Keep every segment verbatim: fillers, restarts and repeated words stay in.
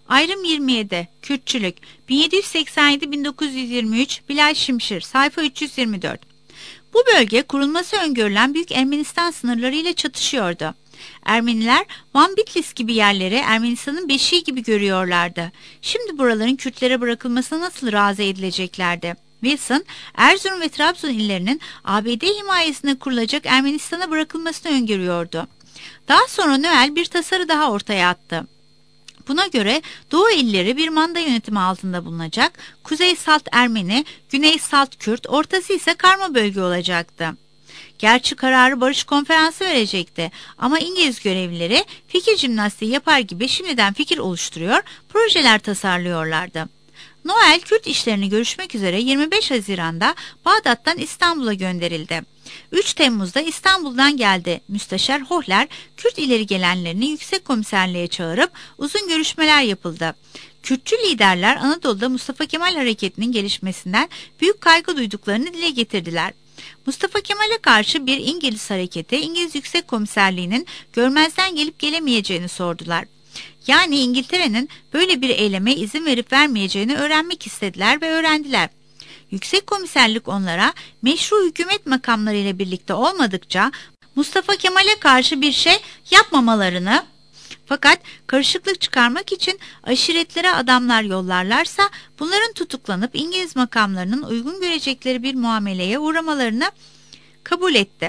Ayrım yirmi yedi. Kürtçülük. bin yedi yüz seksen yedi bin dokuz yüz yirmi üç. Bilal Şimşir. Sayfa üç yüz yirmi dört. Bu bölge kurulması öngörülen Büyük Ermenistan sınırları ile çatışıyordu. Ermeniler Van Bitlis gibi yerleri Ermenistan'ın beşiği gibi görüyorlardı. Şimdi buraların Kürtlere bırakılmasına nasıl razı edileceklerdi? Wilson, Erzurum ve Trabzon illerinin A B D himayesine kurulacak Ermenistan'a bırakılmasını öngörüyordu. Daha sonra Noel bir tasarı daha ortaya attı. Buna göre Doğu illeri bir manda yönetimi altında bulunacak, Kuzey Salt Ermeni, Güney Salt Kürt, ortası ise karma bölge olacaktı. Gerçi kararı barış konferansı verecekti ama İngiliz görevlileri fikir jimnastiği yapar gibi şimdiden fikir oluşturuyor, projeler tasarlıyorlardı. Noel Kürt işlerini görüşmek üzere yirmi beş Haziran'da Bağdat'tan İstanbul'a gönderildi. üç Temmuz'da İstanbul'dan geldi. Müsteşar Hohler, Kürt ileri gelenlerini yüksek komiserliğe çağırıp uzun görüşmeler yapıldı. Kürtçü liderler Anadolu'da Mustafa Kemal hareketinin gelişmesinden büyük kaygı duyduklarını dile getirdiler. Mustafa Kemal'e karşı bir İngiliz hareketi İngiliz Yüksek Komiserliği'nin görmezden gelip gelemeyeceğini sordular. Yani İngiltere'nin böyle bir eyleme izin verip vermeyeceğini öğrenmek istediler ve öğrendiler. Yüksek Komiserlik onlara meşru hükümet makamları ile birlikte olmadıkça Mustafa Kemal'e karşı bir şey yapmamalarını, fakat karışıklık çıkarmak için aşiretlere adamlar yollarlarsa bunların tutuklanıp İngiliz makamlarının uygun görecekleri bir muameleye uğramalarını kabul etti.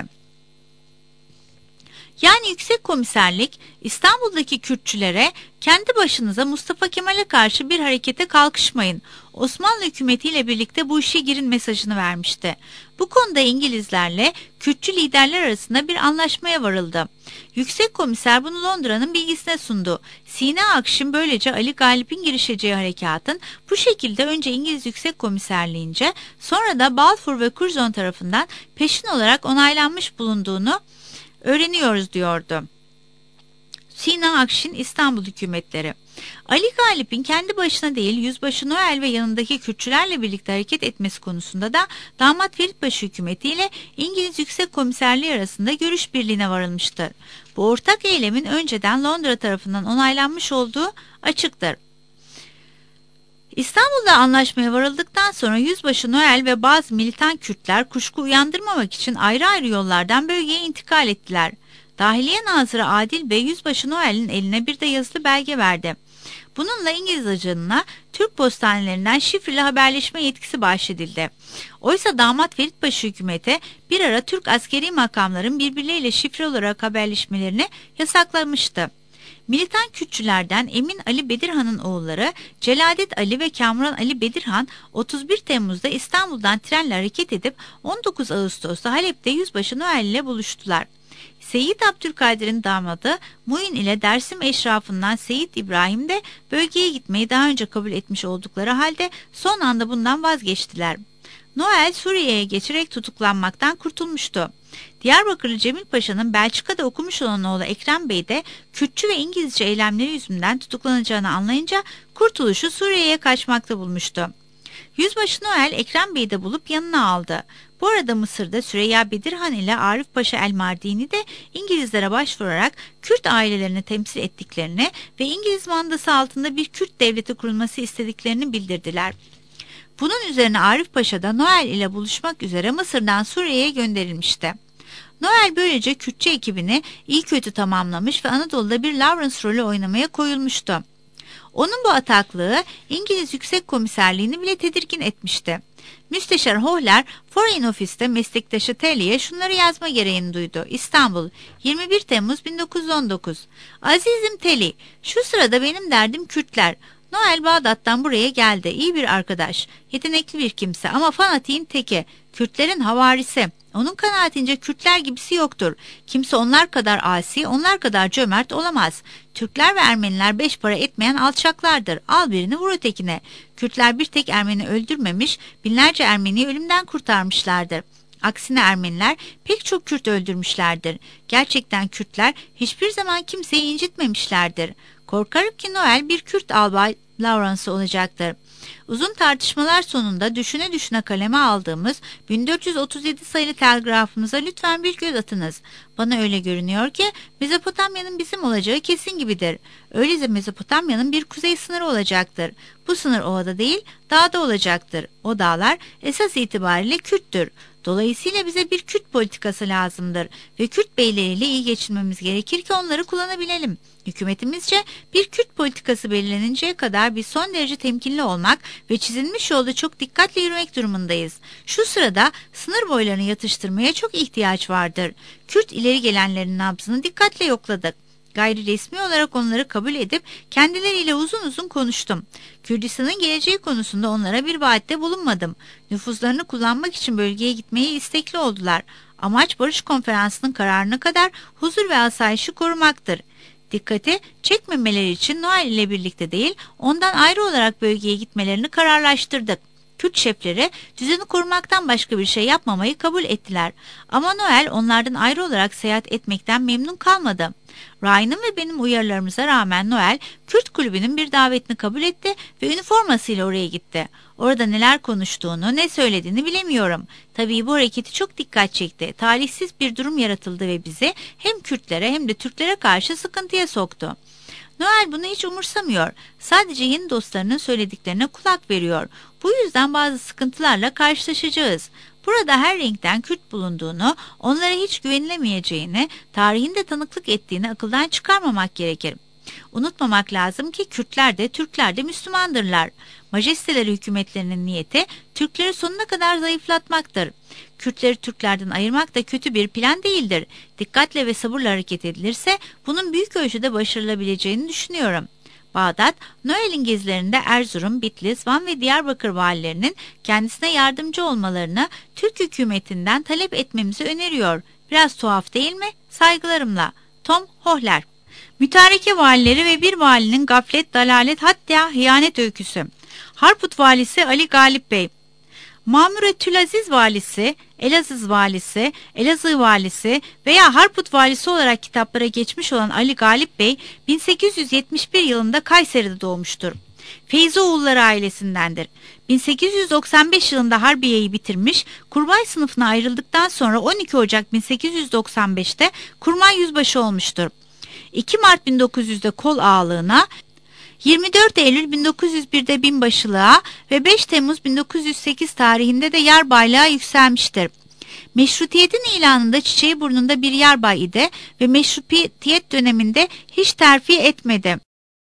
Yani Yüksek Komiserlik İstanbul'daki Kürtçülere kendi başınıza Mustafa Kemal'e karşı bir harekete kalkışmayın, Osmanlı hükümetiyle birlikte bu işe girin mesajını vermişti. Bu konuda İngilizlerle Kürtçü liderler arasında bir anlaşmaya varıldı. Yüksek Komiser bunu Londra'nın bilgisine sundu. Sina Akşin böylece Ali Galip'in girişeceği harekatın bu şekilde önce İngiliz Yüksek Komiserliğince sonra da Balfour ve Curzon tarafından peşin olarak onaylanmış bulunduğunu öğreniyoruz diyordu. Sina Akşin İstanbul hükümetleri. Ali Galip'in kendi başına değil Yüzbaşı Noel ve yanındaki Kürtçülerle birlikte hareket etmesi konusunda da damat Feritpaşa hükümeti ile İngiliz Yüksek Komiserliği arasında görüş birliğine varılmıştır. Bu ortak eylemin önceden Londra tarafından onaylanmış olduğu açıktır. İstanbul'da anlaşmaya varıldıktan sonra Yüzbaşı Noel ve bazı militan Kürtler kuşku uyandırmamak için ayrı ayrı yollardan bölgeye intikal ettiler. Dahiliye Nazırı Adil Bey Yüzbaşı Noel'in eline bir de yazılı belge verdi. Bununla İngiliz ajanına Türk postanelerinden şifreli haberleşme yetkisi bahşedildi. Oysa damat Feritpaşa hükümeti bir ara Türk askeri makamların birbirleriyle şifre olarak haberleşmelerini yasaklamıştı. Militan Kürtçülerden Emin Ali Bedirhan'ın oğulları Celadet Ali ve Kamuran Ali Bedirhan otuz bir Temmuz'da İstanbul'dan trenle hareket edip on dokuz Ağustos'ta Halep'te Yüzbaşı Noel ile buluştular. Seyit Abdülkadir'in damadı Muin ile Dersim eşrafından Seyit İbrahim de bölgeye gitmeyi daha önce kabul etmiş oldukları halde son anda bundan vazgeçtiler. Noel Suriye'ye geçerek tutuklanmaktan kurtulmuştu. Diyarbakırlı Cemil Paşa'nın Belçika'da okumuş olan oğlu Ekrem Bey de Kürtçü ve İngilizce eylemleri yüzünden tutuklanacağını anlayınca kurtuluşu Suriye'ye kaçmakta bulmuştu. Yüzbaşı Noel Ekrem Bey'i de bulup yanına aldı. Bu arada Mısır'da Süreyya Bedirhan ile Arif Paşa el-Mardini de İngilizlere başvurarak Kürt ailelerini temsil ettiklerini ve İngiliz mandası altında bir Kürt devleti kurulması istediklerini bildirdiler. Bunun üzerine Arif Paşa da Noel ile buluşmak üzere Mısır'dan Suriye'ye gönderilmişti. Noel böylece Kürtçe ekibini iyi kötü tamamlamış ve Anadolu'da bir Lawrence rolü oynamaya koyulmuştu. Onun bu ataklığı İngiliz Yüksek Komiserliğini bile tedirgin etmişti. Müsteşar Hohler, Foreign Office'te meslektaşı Telly'e şunları yazma gereğini duydu. İstanbul, yirmi bir Temmuz bin dokuz yüz on dokuz. Azizim Telly, şu sırada benim derdim Kürtler. Noel Bağdat'tan buraya geldi. İyi bir arkadaş, yetenekli bir kimse ama fanatiğin teki, Kürtlerin havarisi. Onun kanaatince Kürtler gibisi yoktur. Kimse onlar kadar asi, onlar kadar cömert olamaz. Türkler ve Ermeniler beş para etmeyen alçaklardır. Al birini vur ötekine. Kürtler bir tek Ermeni öldürmemiş, binlerce Ermeniyi ölümden kurtarmışlardır. Aksine Ermeniler pek çok Kürt öldürmüşlerdir. Gerçekten Kürtler hiçbir zaman kimseyi incitmemişlerdir. Korkarım ki Noel bir Kürt albay Lawrence olacaktır. Uzun tartışmalar sonunda düşüne düşüne kaleme aldığımız bin dört yüz otuz yedi sayılı telgrafımıza lütfen bir göz atınız. Bana öyle görünüyor ki Mezopotamya'nın bizim olacağı kesin gibidir. Öyleyse Mezopotamya'nın bir kuzey sınırı olacaktır. Bu sınır ovada değil, dağda olacaktır. O dağlar esas itibariyle Kürttür. Dolayısıyla bize bir Kürt politikası lazımdır ve Kürt beyleriyle iyi geçinmemiz gerekir ki onları kullanabilelim. Hükümetimizce bir Kürt politikası belirleninceye kadar biz son derece temkinli olmak ve çizilmiş yolda çok dikkatle yürümek durumundayız. Şu sırada sınır boylarını yatıştırmaya çok ihtiyaç vardır. Kürt ileri gelenlerin nabzını dikkatle yokladık. Gayri resmi olarak onları kabul edip kendileriyle uzun uzun konuştum. Kürdistan'ın geleceği konusunda onlara bir vaatte bulunmadım. Nüfuzlarını kullanmak için bölgeye gitmeye istekli oldular. Amaç barış konferansının kararına kadar huzur ve asayişi korumaktır. Dikkati çekmemeleri için Noel ile birlikte değil, ondan ayrı olarak bölgeye gitmelerini kararlaştırdık. Kürt şefleri düzeni korumaktan başka bir şey yapmamayı kabul ettiler. Ama Noel onlardan ayrı olarak seyahat etmekten memnun kalmadı. Ryan'ın ve benim uyarılarımıza rağmen Noel, Kürt kulübünün bir davetini kabul etti ve üniformasıyla oraya gitti. Orada neler konuştuğunu, ne söylediğini bilemiyorum. Tabii bu hareketi çok dikkat çekti. Talihsiz bir durum yaratıldı ve bizi hem Kürtlere hem de Türklere karşı sıkıntıya soktu. Noel bunu hiç umursamıyor. Sadece yeni dostlarının söylediklerine kulak veriyor. Bu yüzden bazı sıkıntılarla karşılaşacağız. Burada her renkten Kürt bulunduğunu, onlara hiç güvenilemeyeceğini, tarihinde tanıklık ettiğini akıldan çıkarmamak gerekir. Unutmamak lazım ki Kürtler de Türkler de Müslümandırlar. Majesteleri hükümetlerinin niyeti Türkleri sonuna kadar zayıflatmaktır. Kürtleri Türklerden ayırmak da kötü bir plan değildir. Dikkatle ve sabırla hareket edilirse bunun büyük ölçüde başarılabileceğini düşünüyorum. Bağdat, Noel'in gezilerinde Erzurum, Bitlis, Van ve Diyarbakır valilerinin kendisine yardımcı olmalarını Türk hükümetinden talep etmemizi öneriyor. Biraz tuhaf değil mi? Saygılarımla. Tom Hohler. Mütareke valileri ve bir valinin gaflet, dalalet hatta hıyanet öyküsü. Harput valisi Ali Galip Bey. Mamuretülaziz valisi, Elazığ valisi, Elazığ valisi veya Harput valisi olarak kitaplara geçmiş olan Ali Galip Bey bin sekiz yüz yetmiş bir yılında Kayseri'de doğmuştur. Feyzoğulları ailesindendir. bin sekiz yüz doksan beş yılında Harbiye'yi bitirmiş, kurmay sınıfına ayrıldıktan sonra on iki Ocak bin sekiz yüz doksan beşte kurmay yüzbaşı olmuştur. iki Mart bin dokuz yüzde kol ağalığına, yirmi dört Eylül bin dokuz yüz birde binbaşılığa ve beş Temmuz bin dokuz yüz sekiz tarihinde de yarbaylığa yükselmiştir. Meşrutiyetin ilanında çiçeği burnunda bir yarbay idi ve meşrutiyet döneminde hiç terfi etmedi.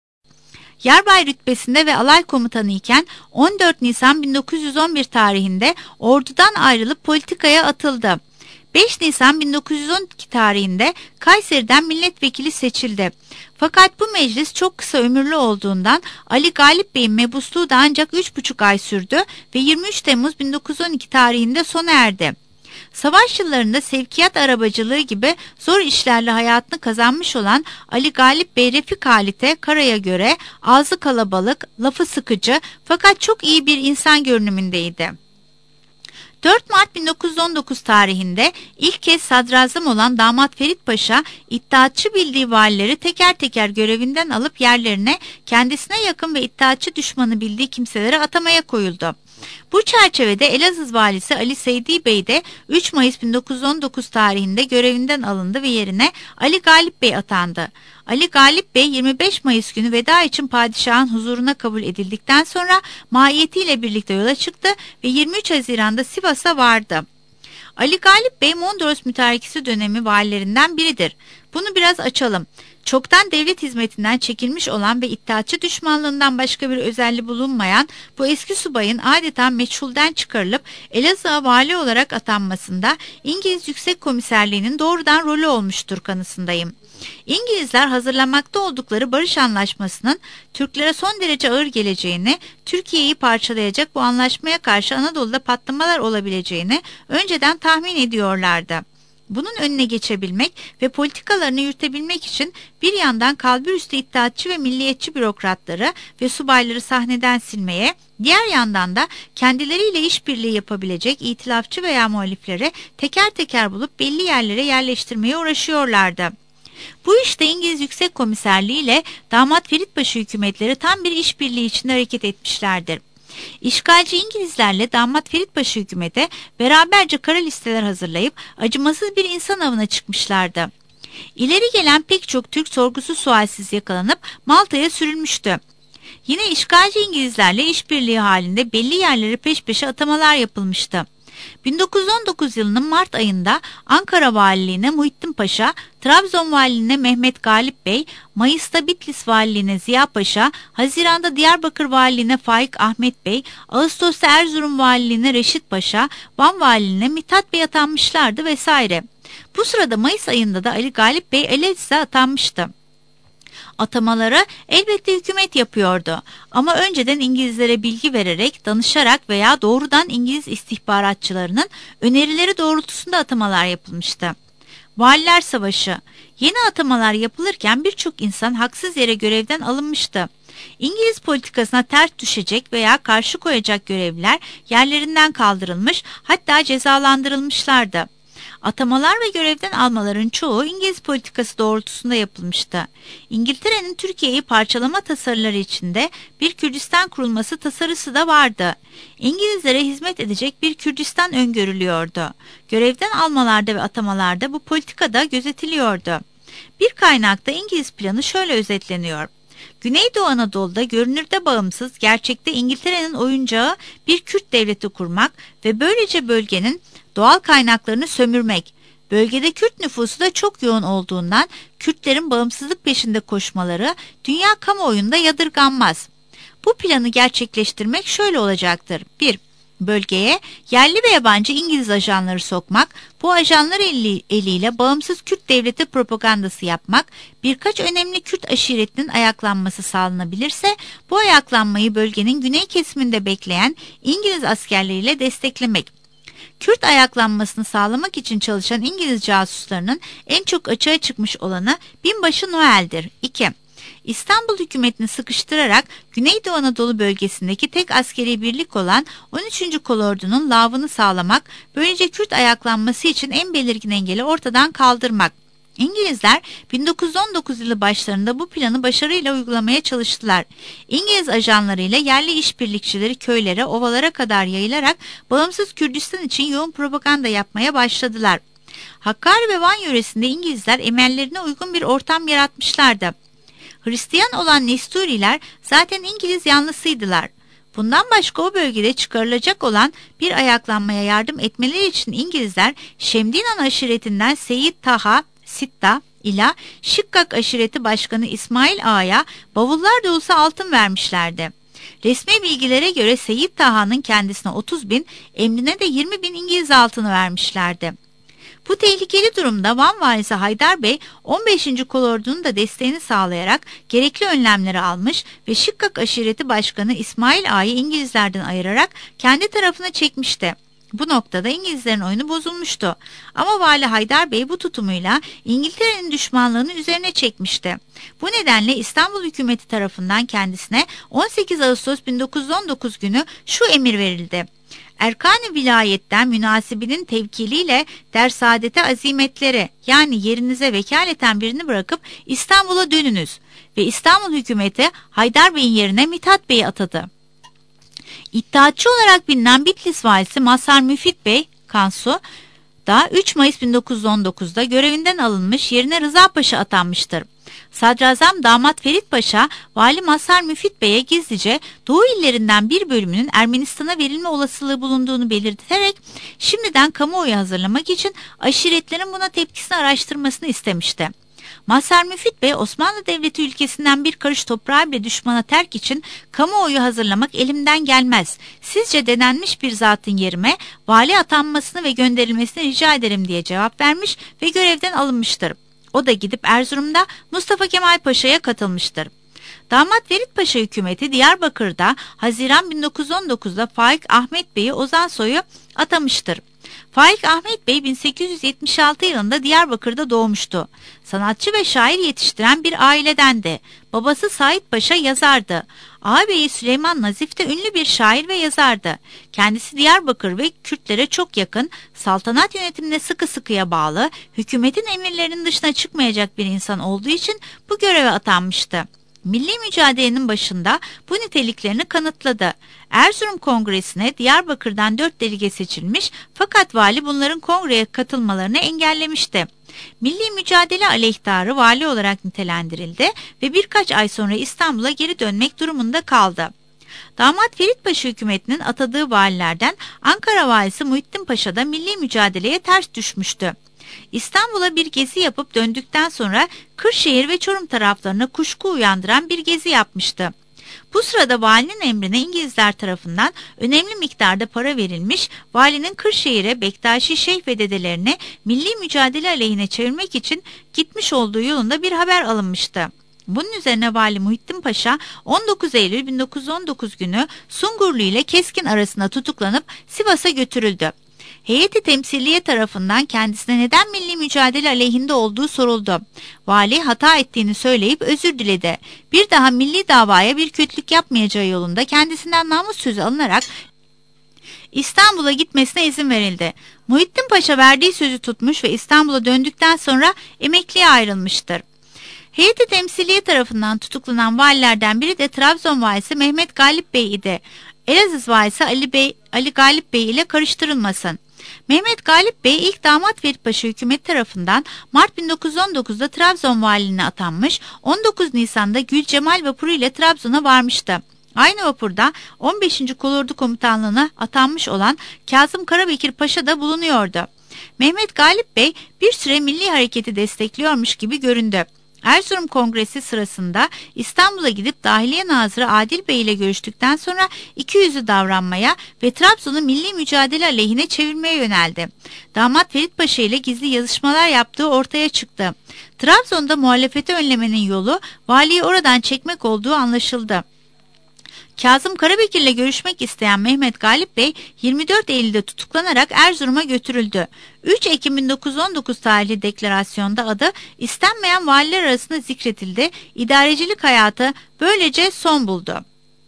Yarbay rütbesinde ve alay komutanı iken on dört Nisan bin dokuz yüz on bir tarihinde ordudan ayrılıp politikaya atıldı. beş Nisan bin dokuz yüz on iki tarihinde Kayseri'den milletvekili seçildi. Fakat bu meclis çok kısa ömürlü olduğundan Ali Galip Bey'in mebusluğu da ancak üç buçuk ay sürdü ve yirmi üç Temmuz bin dokuz yüz on iki tarihinde sona erdi. Savaş yıllarında sevkiyat arabacılığı gibi zor işlerle hayatını kazanmış olan Ali Galip Bey Refik Halit'e Kara'ya göre ağzı kalabalık, lafı sıkıcı fakat çok iyi bir insan görünümündeydi. dört Mart bin dokuz yüz on dokuz tarihinde ilk kez sadrazam olan Damat Ferit Paşa, iddiatçı bildiği valileri teker teker görevinden alıp yerlerine kendisine yakın ve iddiatçı düşmanı bildiği kimseleri atamaya koyuldu. Bu çerçevede Elazığ valisi Ali Seydi Bey de üç Mayıs bin dokuz yüz on dokuz tarihinde görevinden alındı ve yerine Ali Galip Bey atandı. Ali Galip Bey yirmi beş Mayıs günü veda için padişahın huzuruna kabul edildikten sonra mahiyetiyle birlikte yola çıktı ve yirmi üç Haziran'da Sivas'a vardı. Ali Galip Bey Mondros mütarekesi dönemi valilerinden biridir. Bunu biraz açalım. Çoktan devlet hizmetinden çekilmiş olan ve iddiatçı düşmanlığından başka bir özelliği bulunmayan bu eski subayın adeta meçhulden çıkarılıp Elazığ'a vali olarak atanmasında İngiliz Yüksek Komiserliği'nin doğrudan rolü olmuştur kanısındayım. İngilizler hazırlamakta oldukları barış anlaşmasının Türklere son derece ağır geleceğini, Türkiye'yi parçalayacak bu anlaşmaya karşı Anadolu'da patlamalar olabileceğini önceden tahmin ediyorlardı. Bunun önüne geçebilmek ve politikalarını yürütebilmek için bir yandan kalburüstü iddiatçı ve milliyetçi bürokratları ve subayları sahneden silmeye, diğer yandan da kendileriyle işbirliği yapabilecek itilafçı veya muhalifleri teker teker bulup belli yerlere yerleştirmeye uğraşıyorlardı. Bu işte İngiliz Yüksek Komiserliği ile Damat Ferit Paşa hükümetleri tam bir işbirliği içinde hareket etmişlerdir. İşgalci İngilizlerle Damat Ferit Paşa hükümete beraberce kara listeler hazırlayıp acımasız bir insan avına çıkmışlardı. İleri gelen pek çok Türk sorgusuz sualsiz yakalanıp Malta'ya sürülmüştü. Yine işgalci İngilizlerle işbirliği halinde belli yerlere peş peşe atamalar yapılmıştı. bin dokuz yüz on dokuz yılının Mart ayında Ankara Valiliğine Muhittin Paşa, Trabzon Valiliğine Mehmet Galip Bey, Mayıs'ta Bitlis Valiliğine Ziya Paşa, Haziran'da Diyarbakır Valiliğine Faik Ahmet Bey, Ağustos'ta Erzurum Valiliğine Reşit Paşa, Van Valiliğine Mithat Bey atanmışlardı vesaire. Bu sırada Mayıs ayında da Ali Galip Bey Elazığ'a atanmıştı. Atamaları elbette hükümet yapıyordu ama önceden İngilizlere bilgi vererek, danışarak veya doğrudan İngiliz istihbaratçılarının önerileri doğrultusunda atamalar yapılmıştı. Valiler Savaşı. Yeni atamalar yapılırken birçok insan haksız yere görevden alınmıştı. İngiliz politikasına ters düşecek veya karşı koyacak görevliler yerlerinden kaldırılmış, hatta cezalandırılmışlardı. Atamalar ve görevden almaların çoğu İngiliz politikası doğrultusunda yapılmıştı. İngiltere'nin Türkiye'yi parçalama tasarıları içinde bir Kürdistan kurulması tasarısı da vardı. İngilizlere hizmet edecek bir Kürdistan öngörülüyordu. Görevden almalarda ve atamalarda bu politikada gözetiliyordu. Bir kaynakta İngiliz planı şöyle özetleniyor. Güneydoğu Anadolu'da görünürde bağımsız, gerçekte İngiltere'nin oyuncağı bir Kürt devleti kurmak ve böylece bölgenin doğal kaynaklarını sömürmek. Bölgede Kürt nüfusu da çok yoğun olduğundan Kürtlerin bağımsızlık peşinde koşmaları dünya kamuoyunda yadırganmaz. Bu planı gerçekleştirmek şöyle olacaktır. bir Bölgeye yerli ve yabancı İngiliz ajanları sokmak, bu ajanlar eli, eliyle bağımsız Kürt devleti propagandası yapmak, birkaç önemli Kürt aşiretinin ayaklanması sağlanabilirse, bu ayaklanmayı bölgenin güney kesiminde bekleyen İngiliz askerleriyle desteklemek. Kürt ayaklanmasını sağlamak için çalışan İngiliz casuslarının en çok açığa çıkmış olanı binbaşı Noel'dir. iki İstanbul hükümetini sıkıştırarak Güneydoğu Anadolu bölgesindeki tek askeri birlik olan on üçüncü Kolordu'nun lavını sağlamak, böylece Kürt ayaklanması için en belirgin engeli ortadan kaldırmak. İngilizler bin dokuz yüz on dokuz yılı başlarında bu planı başarıyla uygulamaya çalıştılar. İngiliz ajanlarıyla yerli işbirlikçileri köylere, ovalara kadar yayılarak bağımsız Kürdistan için yoğun propaganda yapmaya başladılar. Hakkari ve Van yöresinde İngilizler emellerine uygun bir ortam yaratmışlardı. Hristiyan olan Nesturiler zaten İngiliz yanlısıydılar. Bundan başka o bölgede çıkarılacak olan bir ayaklanmaya yardım etmeleri için İngilizler Şemdinan aşiretinden Seyyid Taha Sitta ila Şikkak aşireti başkanı İsmail Ağa'ya bavullar dolusu altın vermişlerdi. Resmi bilgilere göre Seyyid Taha'nın kendisine otuz bin, emrine de yirmi bin İngiliz altını vermişlerdi. Bu tehlikeli durumda Van valisi Haydar Bey on beşinci Kolordu'nun da desteğini sağlayarak gerekli önlemleri almış ve Şikkak aşireti başkanı İsmail Ağa'yı İngilizlerden ayırarak kendi tarafına çekmişti. Bu noktada İngilizlerin oyunu bozulmuştu. Ama Vali Haydar Bey bu tutumuyla İngiltere'nin düşmanlığını üzerine çekmişti. Bu nedenle İstanbul hükümeti tarafından kendisine on sekiz Ağustos bin dokuz yüz on dokuz günü şu emir verildi. Erkan-ı vilayetten münasibinin tevkiliyle dersadete azimetleri, yani yerinize vekaleten birini bırakıp İstanbul'a dönünüz ve İstanbul hükümeti Haydar Bey'in yerine Mithat Bey'i atadı. İttihatçı olarak bilinen Bitlis valisi Mazhar Müfit Bey Kansu da üç Mayıs bin dokuz yüz on dokuz'da görevinden alınmış, yerine Rıza Paşa atanmıştır. Sadrazam Damat Ferit Paşa, Vali Mazhar Müfit Bey'e gizlice Doğu illerinden bir bölümünün Ermenistan'a verilme olasılığı bulunduğunu belirterek şimdiden kamuoyu hazırlamak için aşiretlerin buna tepkisini araştırmasını istemişti. Mazhar Müfit Bey, Osmanlı Devleti ülkesinden bir karış toprağı bile düşmana terk için kamuoyu hazırlamak elimden gelmez. Sizce denenmiş bir zatın yerime vali atanmasını ve gönderilmesini rica ederim diye cevap vermiş ve görevden alınmıştır. O da gidip Erzurum'da Mustafa Kemal Paşa'ya katılmıştır. Damat Ferit Paşa hükümeti Diyarbakır'da Haziran bin dokuz yüz on dokuz'da Faik Ahmet Bey'i Ozan Soy'u atamıştır. Faik Ahmet Bey bin sekiz yüz yetmiş altı yılında Diyarbakır'da doğmuştu. Sanatçı ve şair yetiştiren bir ailedendi. Babası Sait Paşa yazardı. Ağabeyi Süleyman Nazif de ünlü bir şair ve yazardı. Kendisi Diyarbakır ve Kürtlere çok yakın, saltanat yönetimine sıkı sıkıya bağlı, hükümetin emirlerinin dışına çıkmayacak bir insan olduğu için bu göreve atanmıştı. Milli mücadelenin başında bu niteliklerini kanıtladı. Erzurum Kongresi'ne Diyarbakır'dan dört delege seçilmiş fakat vali bunların kongreye katılmalarını engellemişti. Milli mücadele aleyhtarı vali olarak nitelendirildi ve birkaç ay sonra İstanbul'a geri dönmek durumunda kaldı. Damat Ferit Paşa hükümetinin atadığı valilerden Ankara valisi Muhittin Paşa da milli mücadeleye ters düşmüştü. İstanbul'a bir gezi yapıp döndükten sonra Kırşehir ve Çorum taraflarına kuşku uyandıran bir gezi yapmıştı. Bu sırada valinin emrine İngilizler tarafından önemli miktarda para verilmiş, valinin Kırşehir'e Bektaşi Şeyh ve dedelerini milli mücadele aleyhine çevirmek için gitmiş olduğu yolunda bir haber alınmıştı. Bunun üzerine Vali Muhittin Paşa on dokuz Eylül bin dokuz yüz on dokuz günü Sungurlu ile Keskin arasında tutuklanıp Sivas'a götürüldü. Heyeti temsiliye tarafından kendisine neden milli mücadele aleyhinde olduğu soruldu. Vali hata ettiğini söyleyip özür diledi. Bir daha milli davaya bir kötülük yapmayacağı yolunda kendisinden namus sözü alınarak İstanbul'a gitmesine izin verildi. Muhittin Paşa verdiği sözü tutmuş ve İstanbul'a döndükten sonra emekliye ayrılmıştır. Heyeti temsiliye tarafından tutuklanan valilerden biri de Trabzon valisi Mehmet Galip Bey idi. Elazığ valisi Ali Bey, Ali Galip Bey ile karıştırılmasın. Mehmet Galip Bey ilk damat Ferit Paşa hükümeti tarafından Mart bin dokuz yüz on dokuz'da Trabzon valiliğine atanmış, on dokuz Nisan'da Gül Cemal vapuru ile Trabzon'a varmıştı. Aynı vapurda on beşinci Kolordu Komutanlığı'na atanmış olan Kazım Karabekir Paşa da bulunuyordu. Mehmet Galip Bey bir süre milli hareketi destekliyormuş gibi göründü. Erzurum Kongresi sırasında İstanbul'a gidip Dahiliye Nazırı Adil Bey ile görüştükten sonra ikiyüzlü davranmaya ve Trabzon'u milli mücadele aleyhine çevirmeye yöneldi. Damat Ferit Paşa ile gizli yazışmalar yaptığı ortaya çıktı. Trabzon'da muhalefeti önlemenin yolu valiyi oradan çekmek olduğu anlaşıldı. Kazım Karabekir ile görüşmek isteyen Mehmet Galip Bey yirmi dört Eylül'de tutuklanarak Erzurum'a götürüldü. üç Ekim bin dokuz yüz on dokuz tarihli deklarasyonda adı istenmeyen valiler arasında zikretildi. İdarecilik hayatı böylece son buldu.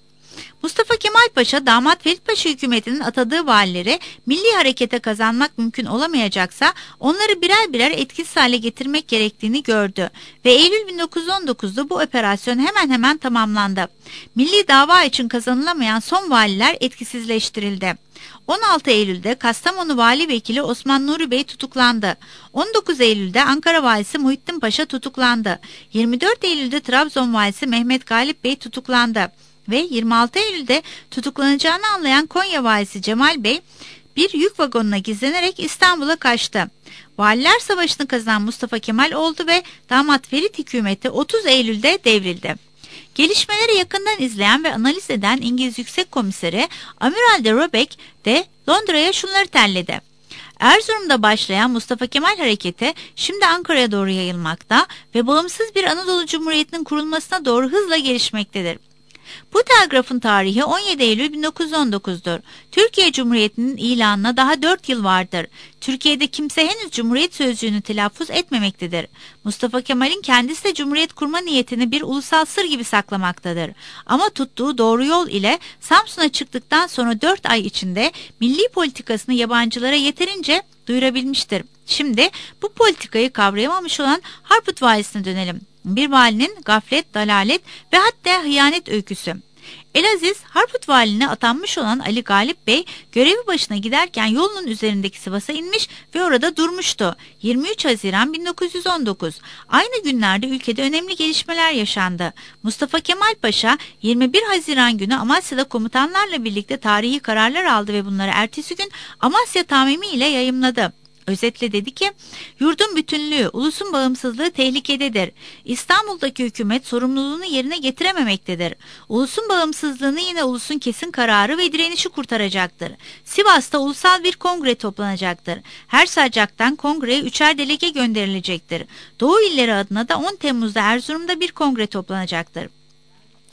Mustafa Kemal Paşa, damat Ferit Paşa hükümetinin atadığı valileri milli harekete kazanmak mümkün olamayacaksa onları birer birer etkisiz hale getirmek gerektiğini gördü ve Eylül bin dokuz yüz on dokuz'da bu operasyon hemen hemen tamamlandı. Milli dava için kazanılamayan son valiler etkisizleştirildi. on altı Eylül'de Kastamonu Vali Vekili Osman Nuri Bey tutuklandı. on dokuz Eylül'de Ankara Valisi Muhittin Paşa tutuklandı. yirmi dört Eylül'de Trabzon Valisi Mehmet Galip Bey tutuklandı. Ve yirmi altı Eylül'de tutuklanacağını anlayan Konya Valisi Cemal Bey bir yük vagonuna gizlenerek İstanbul'a kaçtı. Valiler Savaşı'nı kazanan Mustafa Kemal oldu ve damat Ferit hükümeti otuz Eylül'de devrildi. Gelişmeleri yakından izleyen ve analiz eden İngiliz Yüksek Komiseri Amiral de Robeck de Londra'ya şunları terledi. Erzurum'da başlayan Mustafa Kemal hareketi şimdi Ankara'ya doğru yayılmakta ve bağımsız bir Anadolu Cumhuriyeti'nin kurulmasına doğru hızla gelişmektedir. Bu telgrafın tarihi on yedi Eylül bin dokuz yüz on dokuz'dur. Türkiye Cumhuriyeti'nin ilanına daha dört yıl vardır. Türkiye'de kimse henüz Cumhuriyet sözcüğünü telaffuz etmemektedir. Mustafa Kemal'in kendisi de Cumhuriyet kurma niyetini bir ulusal sır gibi saklamaktadır. Ama tuttuğu doğru yol ile Samsun'a çıktıktan sonra dört ay içinde milli politikasını yabancılara yeterince duyurabilmiştir. Şimdi bu politikayı kavrayamamış olan Harput valisine dönelim. Bir valinin gaflet, dalalet ve hatta hıyanet öyküsü. Elaziz, Harput valine atanmış olan Ali Galip Bey görevi başına giderken yolunun üzerindeki Sivas'a inmiş ve orada durmuştu. yirmi üç Haziran bin dokuz yüz on dokuz. Aynı günlerde ülkede önemli gelişmeler yaşandı. Mustafa Kemal Paşa yirmi bir Haziran günü Amasya'da komutanlarla birlikte tarihi kararlar aldı ve bunları ertesi gün Amasya Tamimi ile yayımladı. Özetle dedi ki, yurdun bütünlüğü, ulusun bağımsızlığı tehlikededir. İstanbul'daki hükümet sorumluluğunu yerine getirememektedir. Ulusun bağımsızlığını yine ulusun kesin kararı ve direnişi kurtaracaktır. Sivas'ta ulusal bir kongre toplanacaktır. Her sacaktan kongreye üçer delege gönderilecektir. Doğu illeri adına da on Temmuz'da Erzurum'da bir kongre toplanacaktır.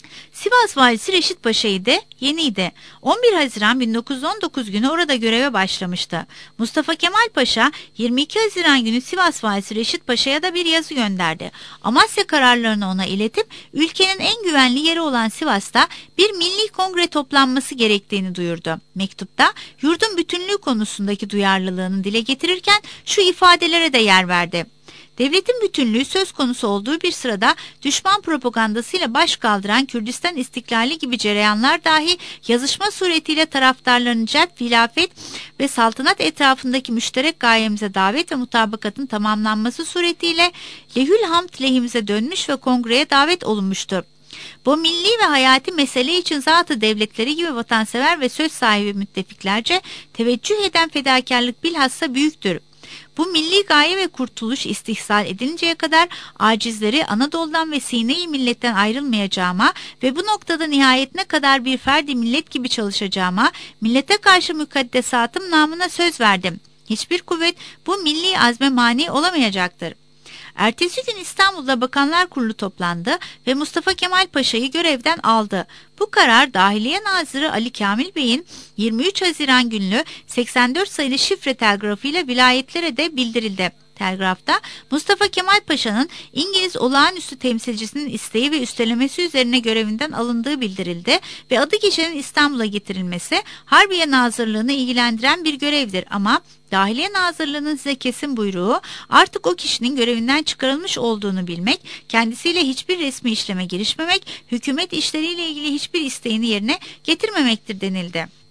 Sivas valisi Reşit Paşa'ydı de yeniydi. on bir Haziran bin dokuz yüz on dokuz günü orada göreve başlamıştı. Mustafa Kemal Paşa yirmi iki Haziran günü Sivas valisi Reşit Paşa'ya da bir yazı gönderdi. Amasya kararlarını ona iletip ülkenin en güvenli yeri olan Sivas'ta bir milli kongre toplanması gerektiğini duyurdu. Mektupta yurdun bütünlüğü konusundaki duyarlılığını dile getirirken şu ifadelere de yer verdi. Devletin bütünlüğü söz konusu olduğu bir sırada düşman propagandasıyla baş kaldıran Kürdistan istiklali gibi cereyanlar dahi yazışma suretiyle taraftarlarını celp, hilafet ve saltanat etrafındaki müşterek gayemize davet ve mutabakatın tamamlanması suretiyle lehül hamd lehimize dönmüş ve kongreye davet olunmuştur. Bu milli ve hayati mesele için zatı devletleri gibi vatansever ve söz sahibi müttefiklerce teveccüh eden fedakarlık bilhassa büyüktür. Bu milli gaye ve kurtuluş istihsal edilinceye kadar acizleri Anadolu'dan ve Sine-i milletten ayrılmayacağıma ve bu noktada nihayetine kadar bir ferdi millet gibi çalışacağıma, millete karşı mukaddesatım namına söz verdim. Hiçbir kuvvet bu milli azme mani olamayacaktır. Ertesi gün İstanbul'da Bakanlar Kurulu toplandı ve Mustafa Kemal Paşa'yı görevden aldı. Bu karar Dahiliye Nazırı Ali Kamil Bey'in yirmi üç Haziran günlü seksen dört sayılı şifre telgrafıyla vilayetlere de bildirildi. Telgrafta Mustafa Kemal Paşa'nın İngiliz olağanüstü temsilcisinin isteği ve üstelemesi üzerine görevinden alındığı bildirildi ve adı geçenin İstanbul'a getirilmesi Harbiye Nazırlığı'nı ilgilendiren bir görevdir ama Dahiliye Nazırlığı'nın size kesin buyruğu artık o kişinin görevinden çıkarılmış olduğunu bilmek, kendisiyle hiçbir resmi işleme girişmemek, hükümet işleriyle ilgili hiçbir isteğini yerine getirmemektir denildi.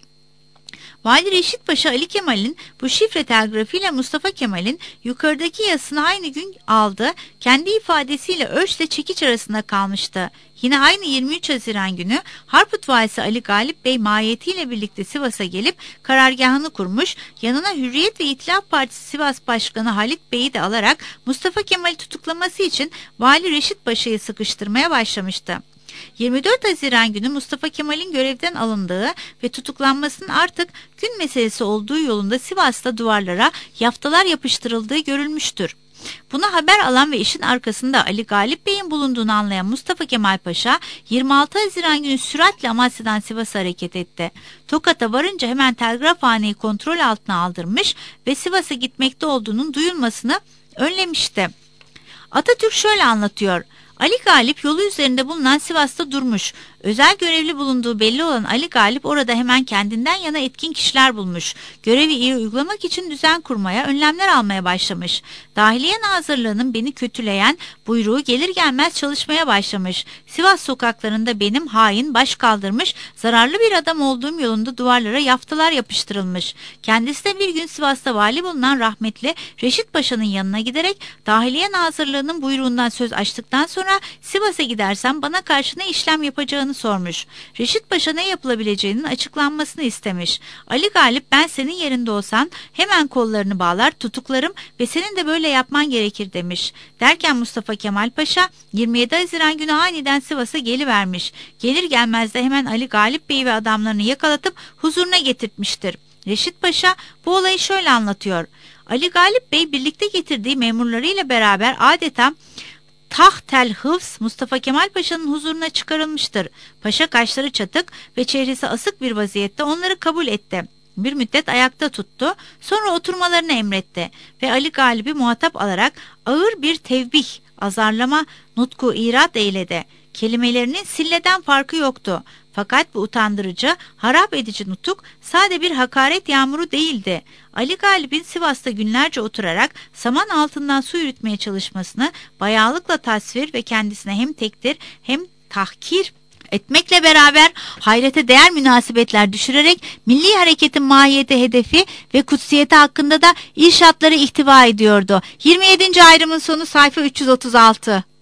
Vali Reşit Paşa Ali Kemal'in bu şifre telgrafıyla Mustafa Kemal'in yukarıdaki yazısını aynı gün aldı, kendi ifadesiyle ölçle çekiç arasında kalmıştı. Yine aynı yirmi üç Haziran günü Harput valisi Ali Galip Bey mahiyetiyle birlikte Sivas'a gelip karargahını kurmuş, yanına Hürriyet ve İtilaf Partisi Sivas Başkanı Halit Bey'i de alarak Mustafa Kemal'i tutuklaması için Vali Reşit Paşa'yı sıkıştırmaya başlamıştı. yirmi dört Haziran günü Mustafa Kemal'in görevden alındığı ve tutuklanmasının artık gün meselesi olduğu yolunda Sivas'ta duvarlara yaftalar yapıştırıldığı görülmüştür. Buna haber alan ve işin arkasında Ali Galip Bey'in bulunduğunu anlayan Mustafa Kemal Paşa yirmi altı Haziran günü süratle Amasya'dan Sivas'a hareket etti. Tokat'a varınca hemen telgrafhaneyi kontrol altına aldırmış ve Sivas'a gitmekte olduğunun duyulmasını önlemişti. Atatürk şöyle anlatıyor. Ali Galip yolu üzerinde bulunan Sivas'ta durmuş. Özel görevli bulunduğu belli olan Ali Galip orada hemen kendinden yana etkin kişiler bulmuş. Görevi iyi uygulamak için düzen kurmaya, önlemler almaya başlamış. Dahiliye Nazırlığı'nın beni kötüleyen buyruğu gelir gelmez çalışmaya başlamış. Sivas sokaklarında benim hain, baş kaldırmış, zararlı bir adam olduğum yolunda duvarlara yaftalar yapıştırılmış. Kendisi de bir gün Sivas'ta vali bulunan rahmetli Reşit Paşa'nın yanına giderek Dahiliye Nazırlığı'nın buyruğundan söz açtıktan sonra Sivas'a gidersem bana karşı ne işlem yapacağını sormuş. Reşit Paşa ne yapılabileceğinin açıklanmasını istemiş. Ali Galip ben senin yerinde olsam hemen kollarını bağlar tutuklarım ve senin de böyle yapman gerekir demiş. Derken Mustafa Kemal Paşa yirmi yedi Haziran günü aniden Sivas'a gelivermiş. Gelir gelmez de hemen Ali Galip Bey ve adamlarını yakalatıp huzuruna getirtmiştir. Reşit Paşa bu olayı şöyle anlatıyor. Ali Galip Bey birlikte getirdiği memurlarıyla beraber adeta Taht-tel Hıfz Mustafa Kemal Paşa'nın huzuruna çıkarılmıştır. Paşa kaşları çatık ve çehresi asık bir vaziyette onları kabul etti. Bir müddet ayakta tuttu, sonra oturmalarını emretti ve Ali Galip'i muhatap alarak ağır bir tevbih, azarlama, nutku irat eyledi. Kelimelerinin silleden farkı yoktu. Fakat bu utandırıcı, harap edici nutuk sade bir hakaret yağmuru değildi. Ali Galip'in Sivas'ta günlerce oturarak saman altından su yürütmeye çalışmasını bayağılıkla tasvir ve kendisine hem tekdir hem tahkir etmekle beraber hayrete değer münasebetler düşürerek milli hareketin mahiyeti, hedefi ve kutsiyeti hakkında da irşatları ihtiva ediyordu. yirmi yedinci ayrımın sonu sayfa üç yüz otuz altı.